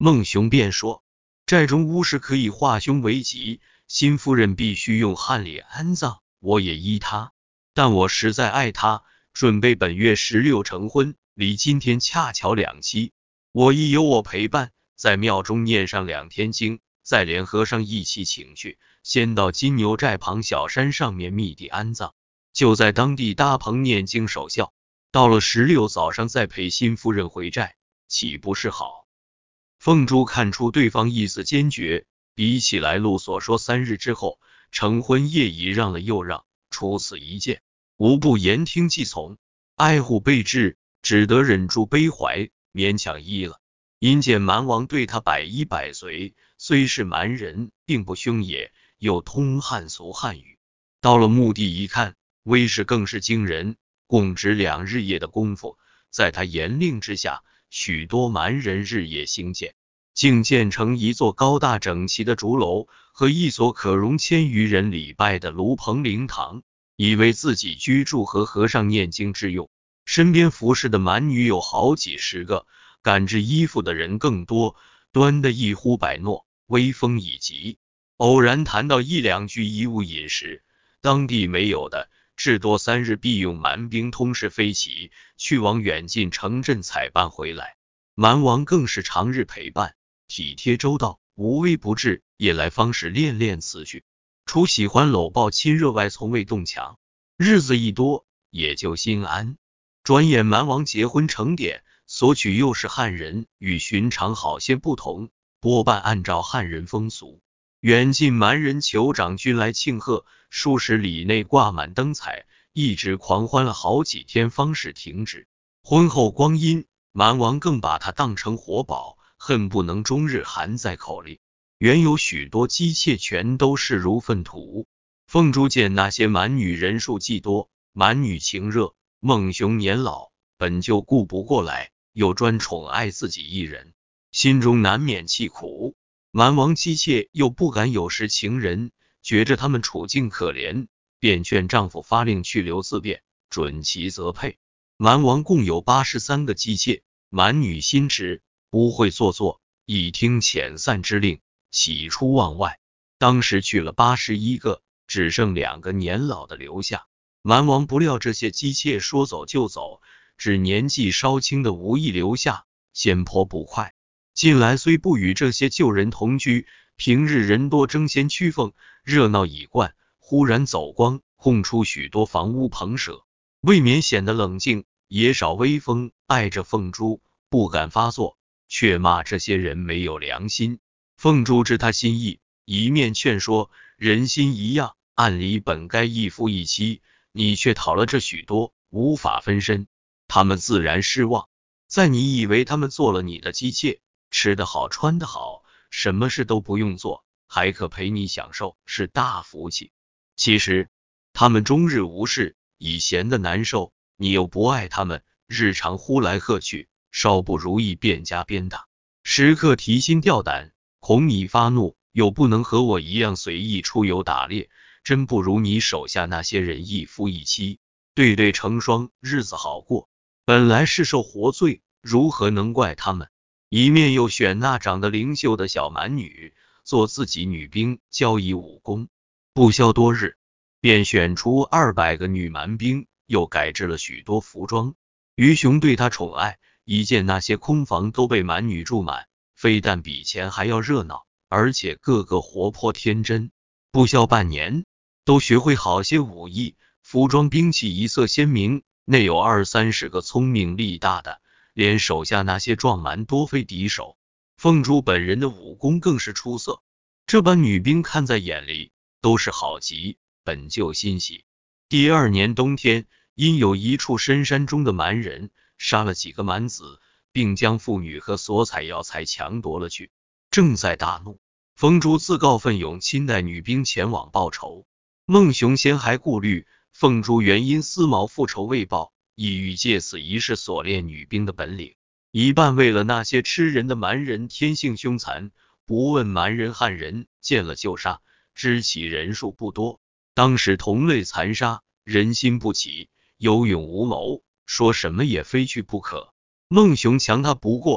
孟雄便说，寨中巫师可以化凶为吉，新夫人必须用汉礼安葬，我也依他，但我实在爱他，准备本月16成婚，离今天恰巧2期，我亦有我陪伴，在庙中念上2天经，再连和尚一起请去，先到金牛寨旁小山上面密地安葬，就在当地搭棚念经守孝，到了16早上再陪新夫人回寨，岂不是好？凤珠看出对方意思坚决，比起来路所说3日之后成婚夜已让了又让，除此一件，无不言听计从，爱护备至，只得忍住悲怀，勉强依了。因见蛮王对他百依百随，虽是蛮人，并不凶也，又通汉俗汉语。到了墓地一看，威势更是惊人，共只2日夜的功夫，在他严令之下，许多蛮人日夜兴建，竟建成一座高大整齐的竹楼和一所可容1000余人礼拜的炉棚灵堂，以为自己居住和和尚念经之用。身边服侍的蛮女有好几10个，赶制衣服的人更多，端得一呼百诺，威风已极。偶然谈到1、2句衣物饮食，当地没有的，至多3日必用蛮兵通事飞骑，去往远近城镇采办回来。蛮王更是常日陪伴，体贴周到，无微不至，夜来方始练练词序，除喜欢搂抱亲热外，从未动强。日子一多，也就心安。转眼蛮王结婚成典，所娶又是汉人，与寻常好些不同，多半按照汉人风俗。远近蛮人酋长均来庆贺，数十里内挂满灯彩，一直狂欢了好几天方是停止。婚后光阴，蛮王更把他当成活宝，恨不能终日含在口里。原有许多姬妾全都视如粪土。凤珠见那些蛮女人数既多，蛮女情热，孟雄年老，本就顾不过来，又专宠爱自己一人，心中难免气苦。蛮王姬妾又不敢有失情人，觉着他们处境可怜，便劝丈夫发令去留自便，准其择配。蛮王共有83个姬妾，蛮女心直，不会做作，一听遣散之令，喜出望外。当时去了81个，只剩2个年老的留下。蛮王不料这些姬妾说走就走，只年纪稍轻的无意留下，嫌颇不快。近来虽不与这些旧人同居，平日人多争先趋凤，热闹已惯，忽然走光，空出许多房屋棚舍，未免显得冷静，也少威风。爱着凤珠，不敢发作，却骂这些人没有良心。凤珠知他心意，一面劝说，人心一样，按理本该一夫一妻，你却讨了这许多，无法分身，他们自然失望。在你以为他们做了你的姬妾，吃得好穿得好，什么事都不用做，还可陪你享受，是大福气。其实他们终日无事，已闲得难受，你又不爱他们，日常呼来喝去，稍不如意便加鞭打，时刻提心吊胆，恐你发怒，又不能和我一样随意出游打猎，真不如你手下那些人一夫一妻，对对成双，日子好过。本来是受活罪，如何能怪他们？一面又选那长得灵秀的小蛮女做自己女兵，教以武功。不消多日，便选出200个女蛮兵，又改制了许多服装。于雄对他宠爱，一见那些空房都被蛮女住满，非但比前还要热闹，而且个个活泼天真。不消半年，都学会好些武艺，服装兵器一色鲜明，内有20-30个聪明力大的，连手下那些壮蛮多非敌手。凤珠本人的武功更是出色，这般女兵看在眼里，都是好极，本就欣喜。第2年冬天，因有一处深山中的蛮人杀了几个蛮子，并将妇女和所采药材强夺了去，正在大怒。凤珠自告奋勇亲带女兵前往报仇。孟雄先还顾虑凤珠原因丝毛复仇未报，意欲借此一事所练女兵的本领，一半为了那些吃人的蛮人天性凶残，不问蛮人汉人，见了就杀，知其人数不多，当时同类残杀，人心不起，有勇无谋，说什么也非去不可。孟雄强他不过，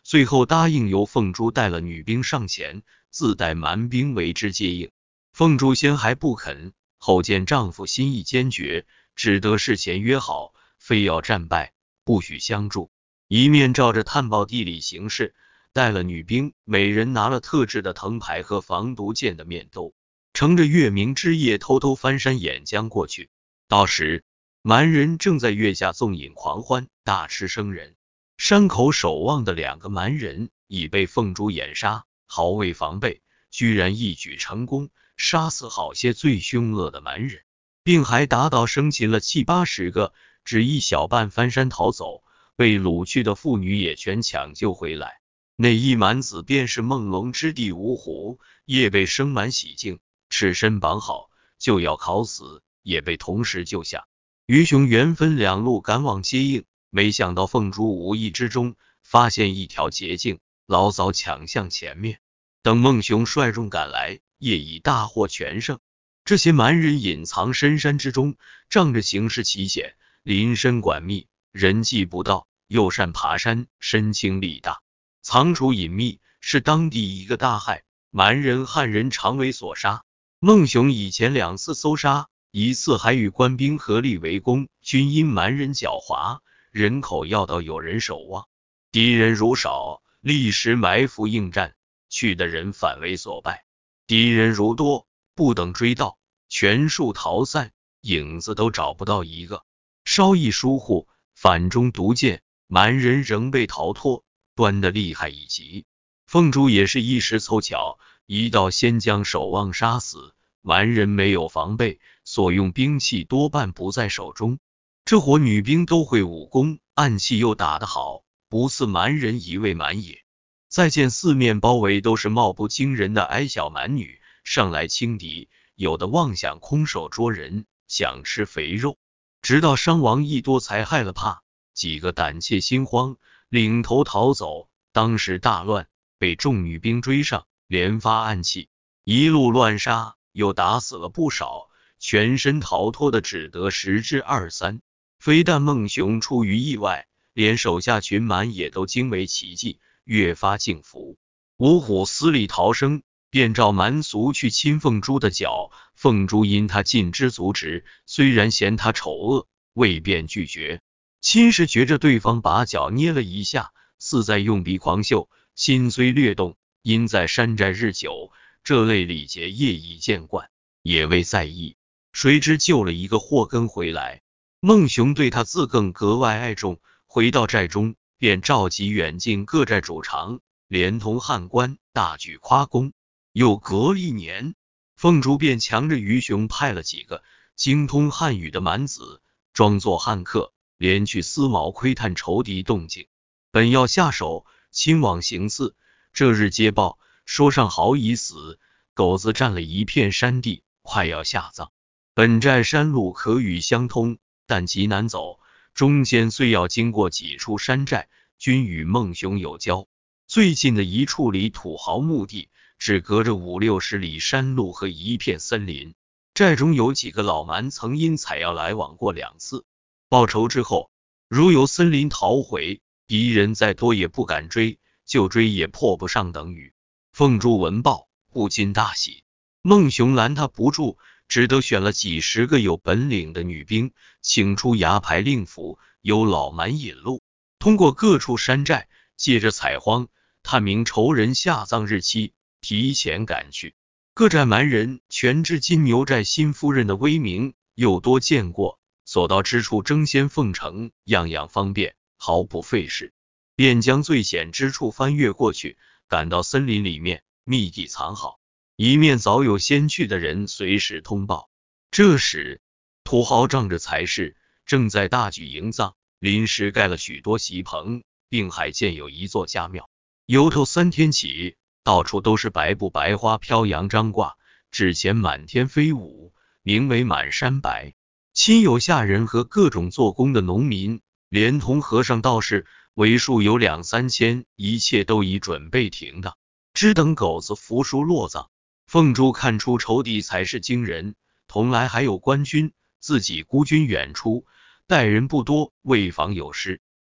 最后答应由凤珠带了女兵上前，自带蛮兵为之接应。凤珠先还不肯，后见丈夫心意坚决，只得事前约好，非要战败，不许相助。一面照着探报地理形势，带了女兵，每人拿了特制的藤牌和防毒箭的面兜，乘着月明之夜偷偷翻山沿江过去。到时，蛮人正在月下纵饮狂欢，大吃生人。山口守望的2个蛮人已被凤珠掩杀，毫未防备，居然一举成功，杀死好些最凶恶的蛮人，并还打倒生擒了7、80个，只一小半翻山逃走，被掳去的妇女也全抢救回来。那一蛮子便是梦龙之弟五虎，也被生蛮洗净，赤身绑好，就要烤死，也被同时救下。于雄原分2路赶往接应，没想到凤珠无意之中发现一条捷径，老早抢向前面。等孟雄率众赶来，业已大获全胜。这些蛮人隐藏深山之中，仗着形势奇险，林深管密，人迹不到，又善爬山，身轻力大，藏处隐秘，是当地一个大害，蛮人汉人常为所杀。孟雄以前2次搜杀，一次还与官兵合力围攻，均因蛮人狡猾，人口要到有人守望，敌人如少，立时埋伏应战，去的人反为所败；敌人如多，不等追到，全数逃散，影子都找不到一个。稍一疏忽，反中毒箭，蛮人仍被逃脱，端得厉害以极。凤珠也是一时凑巧，一道先将守望杀死，蛮人没有防备，所用兵器多半不在手中。这伙女兵都会武功，暗器又打得好，不似蛮人一位蛮也。再见四面包围，都是貌不惊人的矮小蛮女，上来轻敌，有的妄想空手捉人，想吃肥肉，直到伤亡一多才害了怕，几个胆怯心慌，领头逃走。当时大乱，被众女兵追上，连发暗器，一路乱杀，又打死了不少，全身逃脱的只得10之23。非但孟雄出于意外，连手下群蛮也都惊为奇迹，越发敬服。五虎死里逃生，便召蛮俗去亲凤珠的脚。凤珠因他尽知足止，虽然嫌他丑恶，未便拒绝。亲时觉着对方把脚捏了一下，似在用鼻狂嗅，心虽略动，因在山寨日久，这类礼节业已见惯，也未在意。谁知救了一个祸根回来，孟雄对他自更格外爱重。回到寨中，便召集远近各寨主长，连同汉官大举夸功。又隔1年，凤珠便强着于雄派了几个精通汉语的蛮子，装作汉客，连去思茅窥探仇敌动静。本要下手亲往行刺，这日接报说上豪已死，狗子占了一片山地，快要下葬。本寨山路可与相通，但极难走，中间虽要经过几处山寨，均与孟雄有交。最近的一处离土豪墓地只隔着5、60里山路和一片森林。寨中有几个老蛮曾因采药来往过2次，报仇之后，如由森林逃回，敌人再多也不敢追，就追也破不上等语。凤珠闻报，不禁大喜。孟雄拦他不住，只得选了几10个有本领的女兵，请出牙牌令符，由老蛮引路，通过各处山寨，借着采荒探明仇人下葬日期，提前赶去。各寨蛮人全知金牛寨新夫人的威名，又多见过，所到之处争先奉承，样样方便，毫不费事，便将最险之处翻越过去，赶到森林里面，密地藏好，一面早有先去的人随时通报。这时土豪仗着财势，正在大举营葬，临时盖了许多席棚，并还建有一座家庙。由头3天起，到处都是白布白花飘扬张挂，纸钱满天飞舞，名为满山白。亲友下人和各种做工的农民，连同和尚道士，为数有2、3千，一切都已准备停当，只等狗子扶书落葬。凤珠看出仇敌才是惊人，同来还有官军，自己孤军远出，带人不多，为防有失，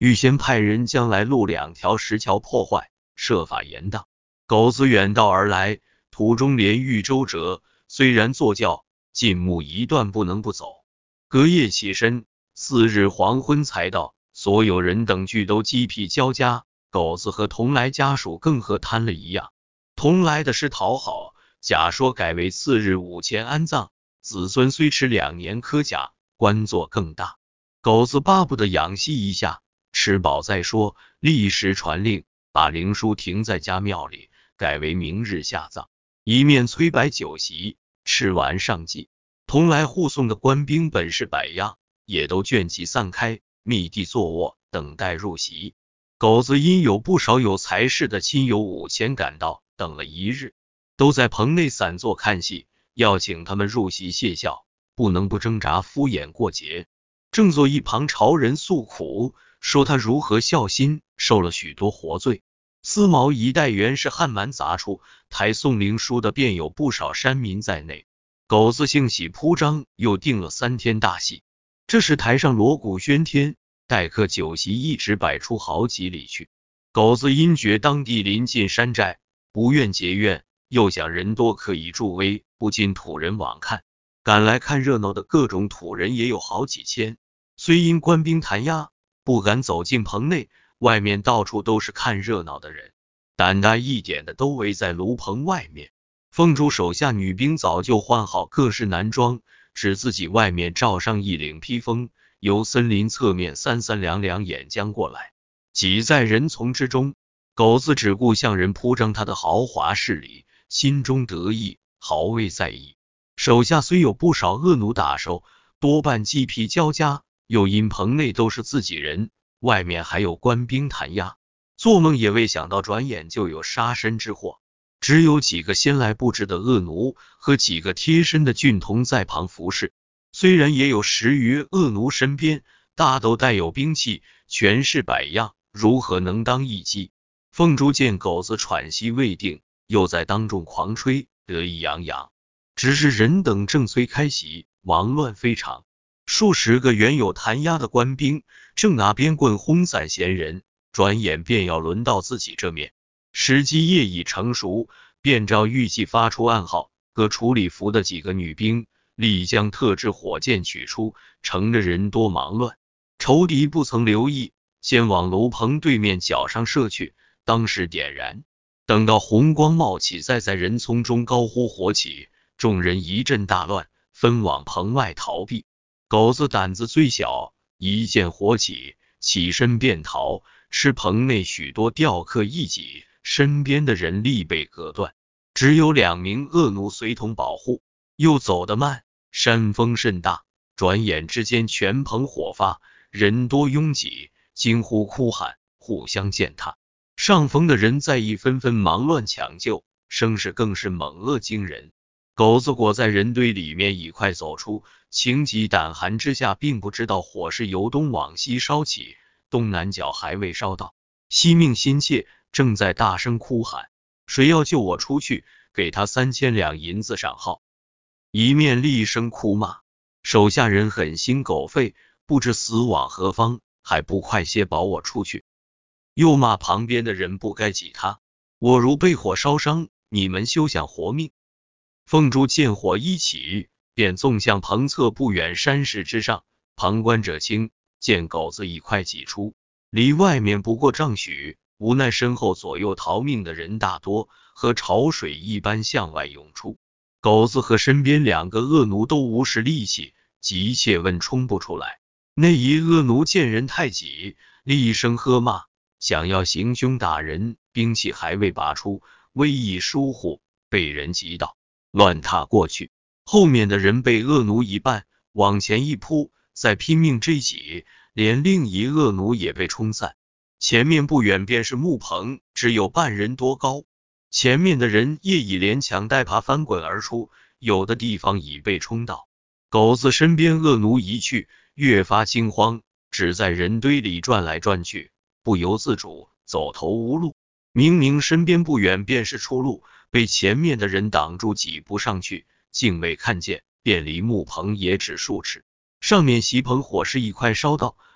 预先派人将来路2条石桥破坏，设法严挡。狗子远道而来，途中连遇周折，虽然坐轿，进墓一段不能不走。隔夜起身，4日黄昏才到，所有人等俱都鸡皮交加，狗子和同来家属更和贪了一样。同来的是讨好，假说改为次日午前安葬，子孙虽迟2年科甲，官做更大。狗子巴不得养息一下，吃饱再说，立时传令，把灵书停在家庙里，改为明日下葬，一面催摆酒席，吃完上祭。同来护送的官兵本是百样，也都倦集散开，密地坐卧，等待入席。狗子因有不少有才识的亲友午前赶到，等了1日，都在棚内散坐看戏，要请他们入席谢孝，不能不挣扎敷衍过节。正坐一旁朝人诉苦，说他如何孝心，受了许多活罪。司茅一带原是汉蛮杂处，抬宋灵书的便有不少山民在内。狗子兴喜铺张，又定了3天大戏。这时台上锣鼓喧天，待客酒席一直摆出好几里去。狗子因觉当地临近山寨，不愿结怨，又想人多可以助威，不禁土人往看。赶来看热闹的各种土人也有好几千，虽因官兵弹压，不敢走进棚内，外面到处都是看热闹的人，胆大一点的都围在炉棚外面。凤珠手下女兵早就换好各式男装，只自己外面罩上一领披风，由森林侧面3两两眼将过来，挤在人丛之中。狗子只顾向人铺张他的豪华势力，心中得意，毫未在意。手下虽有不少恶奴打手，多半鸡皮交加，又因棚内都是自己人，外面还有官兵弹压，做梦也未想到转眼就有杀身之祸。只有几个先来布置的恶奴和几个贴身的俊童在旁服侍，虽然也有10余恶奴身边，大都带有兵器，全是百样，如何能当一击？凤珠见狗子喘息未定，又在当众狂吹，得意洋洋。只是人等正催开席，忙乱非常。数十个原有弹压的官兵正拿鞭棍轰散闲人，转眼便要轮到自己这面。时机业已成熟，便照预计发出暗号，各处礼服的几个女兵立将特制火箭取出，乘着人多忙乱，仇敌不曾留意，先往楼棚对面角上射去，当时点燃。等到红光冒起，再在人丛中高呼火起，众人一阵大乱，分往棚外逃避。狗子胆子最小，一见火起，起身便逃，吃棚内许多吊客一挤，身边的人力被割断，只有2名恶奴随同保护。又走得慢，山风甚大，转眼之间全棚火发，人多拥挤，惊呼哭喊，互相践踏。上风的人在一纷纷忙乱抢救，声势更是猛恶惊人。狗子裹在人堆里面已快走出，情急胆寒之下，并不知道火是由东往西烧起，东南角还未烧到，惜命心切，正在大声哭喊，谁要救我出去，给他3000两银子赏号。一面厉声哭骂，手下人很心狗肺，不知死往何方，还不快些保我出去。又骂旁边的人不该挤他，我如被火烧伤，你们休想活命。凤珠见火一起，便纵向棚侧不远山石之上，旁观者清，见狗子已快挤出，离外面不过丈许，无奈身后左右逃命的人大多，和潮水一般向外涌出。狗子和身边2个恶奴都无使力气，急切问冲不出来。那一恶奴见人太挤，厉声喝骂，想要行凶打人，兵器还未拔出，微一疏忽，被人击倒，乱踏过去。后面的人被恶奴一绊，往前一扑，再拼命追挤，连另一恶奴也被冲散。前面不远便是木棚，只有半人多高。前面的人也已连抢带爬翻滚而出，有的地方已被冲倒。狗子身边恶奴一去，越发惊慌，只在人堆里转来转去，不由自主，走投无路。明明身边不远便是出路，被前面的人挡住，挤不上去，竟未看见，便离木棚也只数尺。上面席棚火势一快烧到，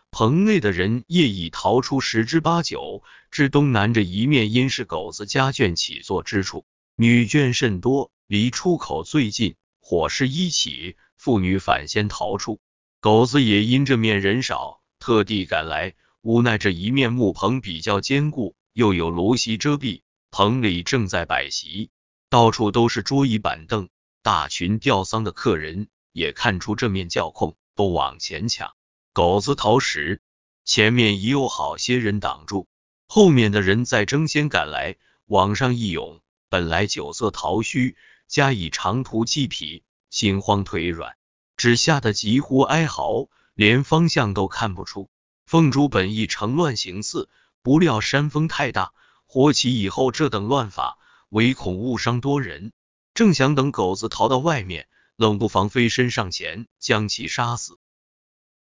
棚内的人业已逃出10之8九，至东南这一面因是狗子家眷起坐之处，女眷甚多，离出口最近，火势一起，妇女反先逃出。狗子也因这面人少，特地赶来，无奈这一面木棚比较坚固，又有芦席遮蔽，棚里正在摆席，到处都是桌椅板凳，大群吊丧的客人也看出这面较空，都往前抢。狗子逃时，前面已有好些人挡住，后面的人再争先赶来，往上一涌，本来酒色陶虚，加以长途饥疲，心慌腿软，只吓得急呼哀嚎，连方向都看不出。凤主本意乘乱行刺，不料山风太大，火起以后这等乱法，唯恐误伤多人，正想等狗子逃到外面，冷不防飞身上前将其杀死。